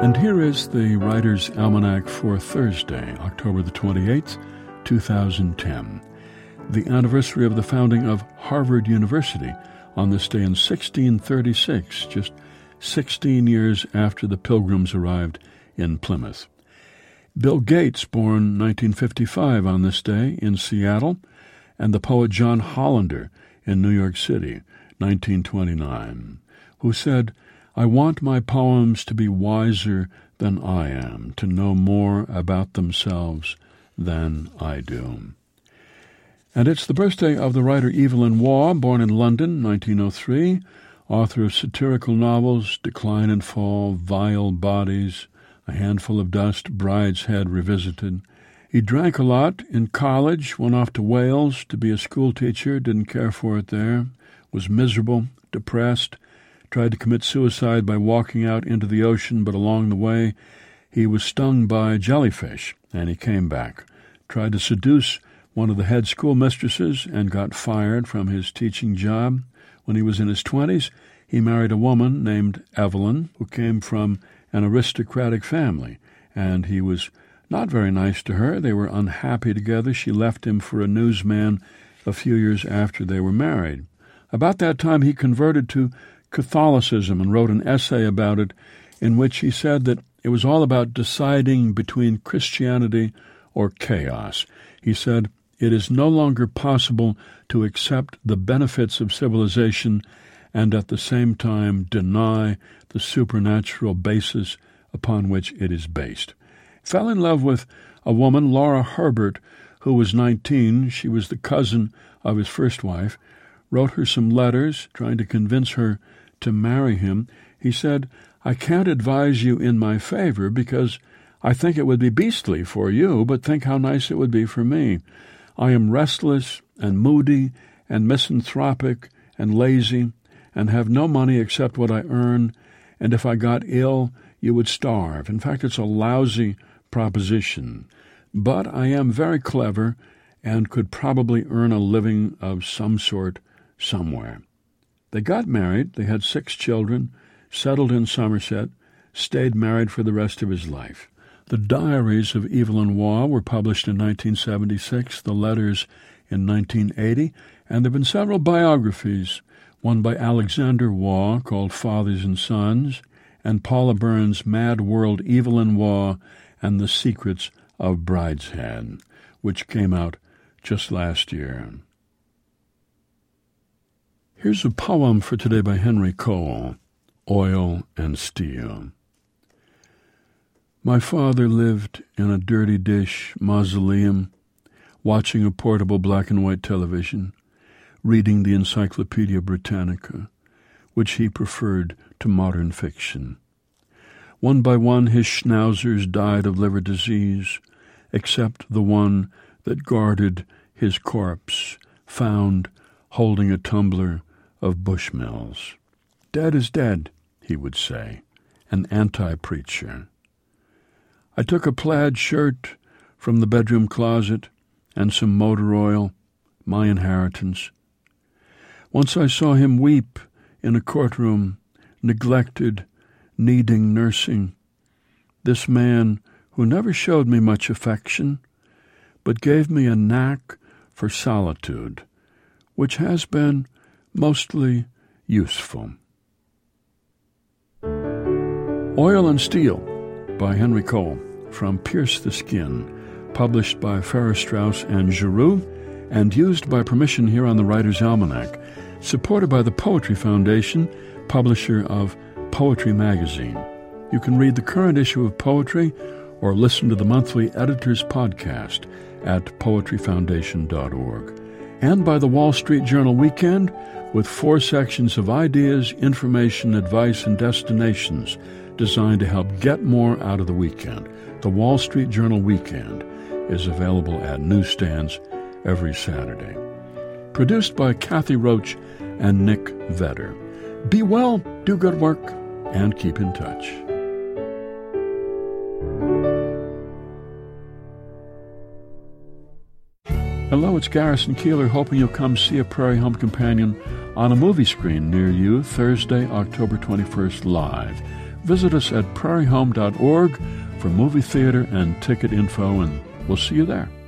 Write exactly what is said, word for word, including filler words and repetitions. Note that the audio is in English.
And here is the Writer's Almanac for Thursday, October the twenty-eighth, two thousand ten. The anniversary of the founding of Harvard University on this day in sixteen thirty-six, just sixteen years after the Pilgrims arrived in Plymouth. Bill Gates, born nineteen fifty-five on this day in Seattle, and the poet John Hollander in New York City, nineteen twenty-nine, who said, "I want my poems to be wiser than I am, to know more about themselves than I do." And it's the birthday of the writer Evelyn Waugh, born in London, nineteen oh three, author of satirical novels Decline and Fall, Vile Bodies, A Handful of Dust, Bride's Head Revisited. He drank a lot in college, went off to Wales to be a school teacher, didn't care for it there, was miserable, depressed, tried to commit suicide by walking out into the ocean, but along the way he was stung by jellyfish, and he came back. Tried to seduce one of the head schoolmistresses and got fired from his teaching job. When he was in his twenties, he married a woman named Evelyn, who came from an aristocratic family, and he was not very nice to her. They were unhappy together. She left him for a newsman a few years after they were married. About that time, he converted to Catholicism and wrote an essay about it in which he said that it was all about deciding between Christianity or chaos. He said, "It is no longer possible to accept the benefits of civilization and at the same time deny the supernatural basis upon which it is based." Fell in love with a woman, Laura Herbert, who was nineteen. She was the cousin of his first wife. Wrote her some letters trying to convince her to marry him. He said, "I can't advise you in my favor because I think it would be beastly for you, but think how nice it would be for me. I am restless and moody and misanthropic and lazy and have no money except what I earn, and if I got ill, you would starve. In fact, it's a lousy proposition. But I am very clever and could probably earn a living of some sort somewhere." They got married, they had six children, settled in Somerset, stayed married for the rest of his life. The diaries of Evelyn Waugh were published in nineteen seventy-six, the letters in nineteen eighty, and there have been several biographies, one by Alexander Waugh called Fathers and Sons, and Paula Byrne's Mad World, Evelyn Waugh and the Secrets of Brideshead, which came out just last year. Here's a poem for today by Henry Cole, Oil and Steel. My father lived in a dirty dish mausoleum, watching a portable black and white television, reading the Encyclopedia Britannica, which he preferred to modern fiction. One by one his schnauzers died of liver disease, except the one that guarded his corpse, found holding a tumbler of Bushmills. "Dead is dead," he would say, an anti-preacher. I took a plaid shirt from the bedroom closet and some motor oil, my inheritance. Once I saw him weep in a courtroom, neglected, needing nursing. This man who never showed me much affection, but gave me a knack for solitude, which has been mostly useful. Oil and Steel by Henry Cole, from Pierce the Skin, published by Farrar, Straus and Giroux, and used by permission here on the Writer's Almanac, supported by the Poetry Foundation, publisher of Poetry Magazine. You can read the current issue of Poetry or listen to the monthly Editor's Podcast at poetry foundation dot org. And by the Wall Street Journal Weekend, with four sections of ideas, information, advice, and destinations designed to help get more out of the weekend. The Wall Street Journal Weekend is available at newsstands every Saturday. Produced by Kathy Roach and Nick Vedder. Be well, do good work, and keep in touch. Hello, it's Garrison Keillor, hoping you'll come see A Prairie Home Companion on a movie screen near you Thursday, October twenty-first, live. Visit us at prairie home dot org for movie theater and ticket info, and we'll see you there.